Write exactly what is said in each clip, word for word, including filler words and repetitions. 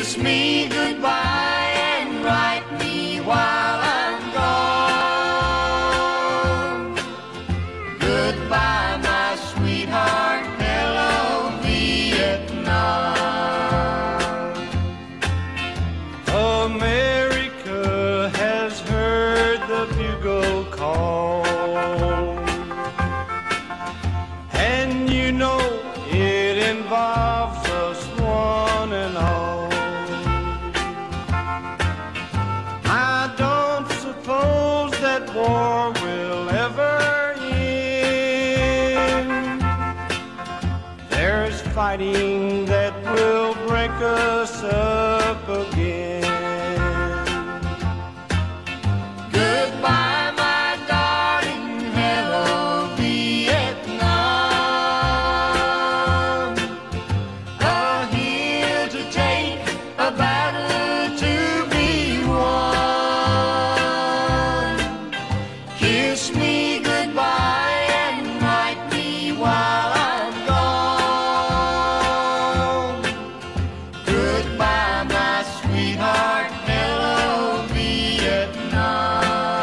Kiss me goodbye and write me while I'm gone. Goodbye, my sweetheart, hello, Vietnam. America has heard the bugle call, and you know it involves us one and all. I don't suppose that war will ever end. There's fighting that will break us up again. Goodbye, my darling, hello, Vietnam. A hill to take, a battle to be won. Kiss me goodbye and write me while I'm gone. Goodbye, my sweetheart, hello, Vietnam.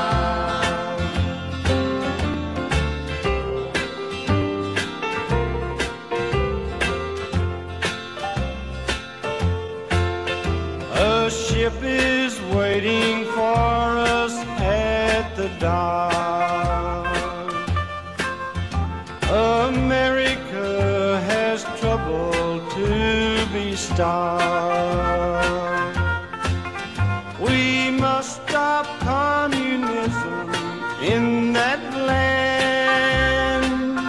A ship is waiting for us at the dock. America has trouble to be stopped. We must stop communism in that land,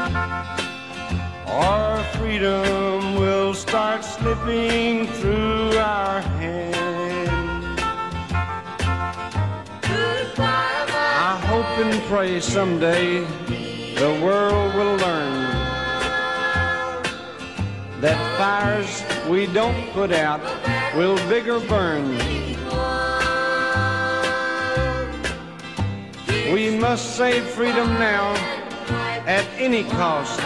or freedom will start slipping through our hands. Goodbye, my I hope and pray someday the world will learn that fires we don't put out will bigger burn. We must save freedom now at any cost,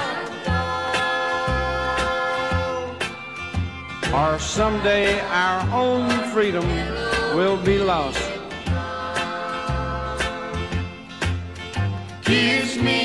or someday our own freedom will be lost. kiss me